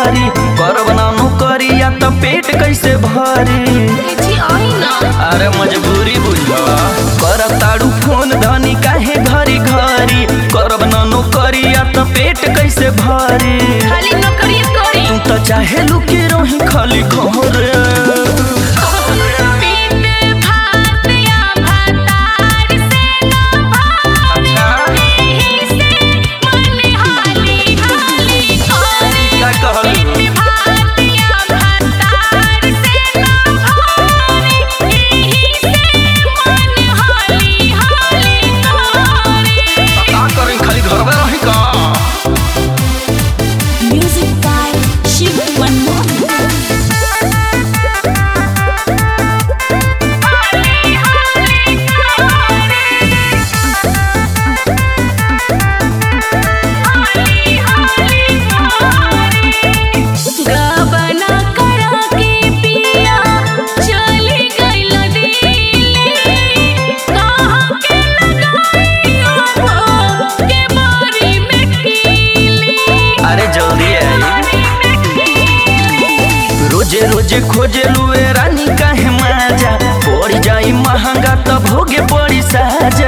घरी करब ना नौकरिया त पेट कैसे भरी। अरे मजबूरी बुझा करब तारू फोन धनी काहे घरी घरी करब ना नौकरिया त पेट कैसे भरी। खाली नौकरी करी तू तो चाहे लुके रही खाली घरे। रोजे खोजे लुए रानी काहे माजा पड़ जाई महंगा त भोगे पड़ी साजा।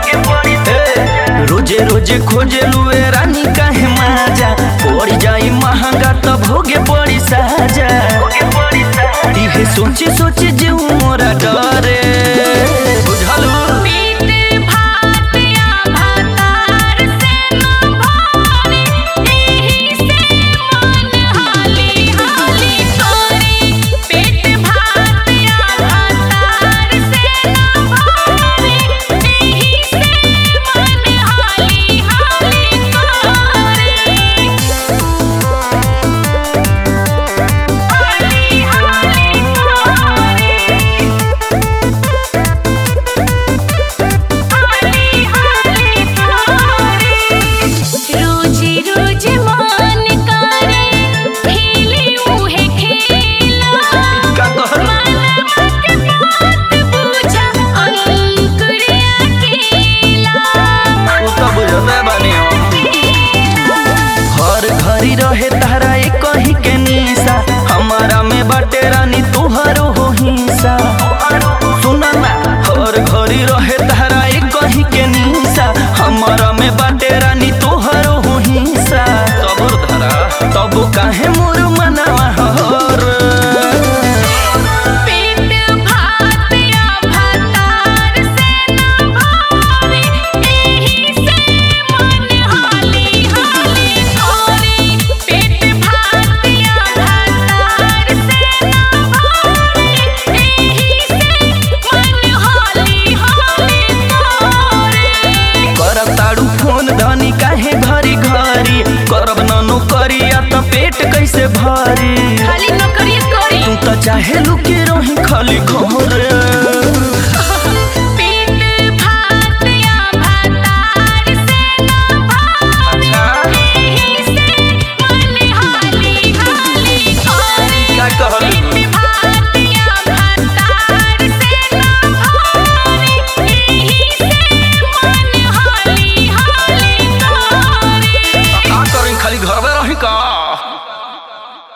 रोजे रोजे खोजे लुए रानी काहे माजा पड़ जाई महंगा त भोगे पड़ी साजा। इहे सोची सोची जीव मोरा डरे बुझलू। रहे तारा एक कहीं के निशा हमारा में बाटे रानी तुहरो हो हिस्सा। सुना ना हर घड़ी रहे तारा एक कहीं के निशा हमारा में बाटे रानी तुहरो हो हिस्सा। तब धरा तब काहे मोर मनावा हर करब ना नौकरिया त पेट कैसे भरी। खाली नौकरी करी तू तो चाहे लुके रही खाली घरे।